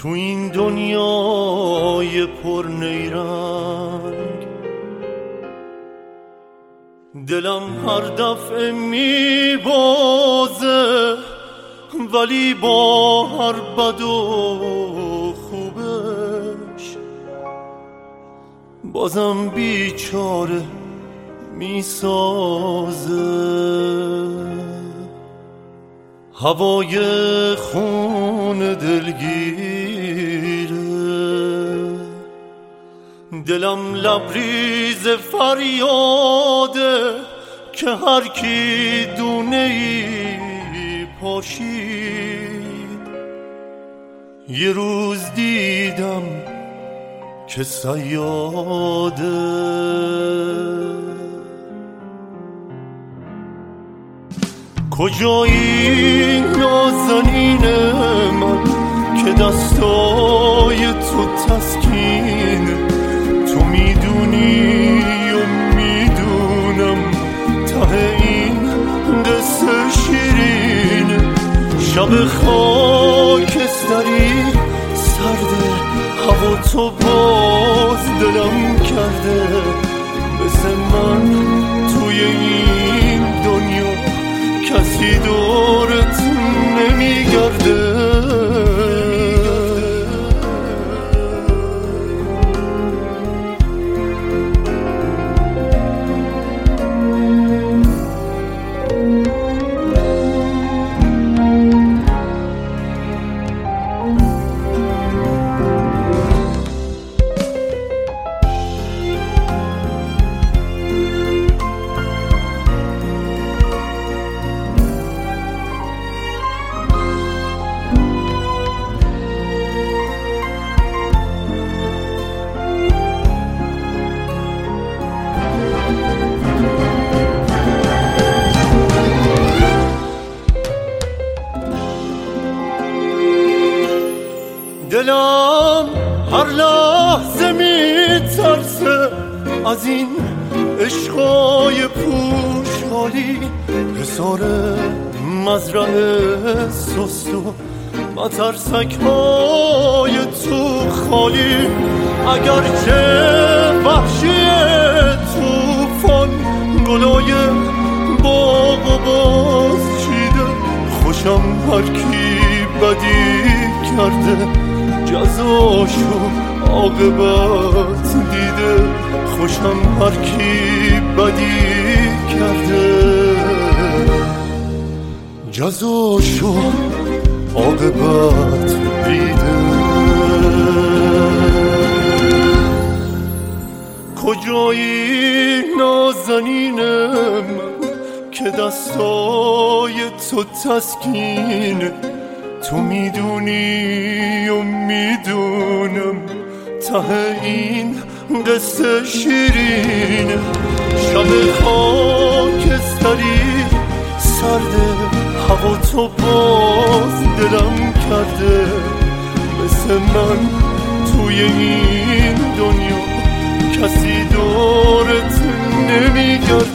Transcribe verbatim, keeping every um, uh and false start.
تو این دنیای پر نیرنگ. دلم هر دفعه میبازه ولی با هر بد و خوبش بازم بیچاره میسازه. هوای خون دلگیره، دلم لبریز فریاده که هر کی دونه ای پاشید. یه روز دیدم که صیاده. کجایی نازنین من که دستای تو تسکین؟ تو میدونی و میدونم ته این قصه شیرین. شب خاکستری سرده، هوا تو باز دلم کرده. مثل من توی این دنیا کسی دورت نمیگرده. دلم هر لحظه میترسه از این عشقای پوشالی. حصار مزرعه سست و مترسک های تو خالی. اگرچه وحشی توفان گلای باغ و باز چیده، خوشم هر کی بدی کرده جزاشو عاقبت دیده. خوشم هر کی بدی کرده جزاشو عاقبت دیده. کجایی نازنین من که دستای تو تسکین؟ تو میدونی و میدونم ته این قصه شیرین. شب خاکستری سرده، هوا تو باز دلم کرده. مثل من توی این دنیا کسی دورت نمیگرده.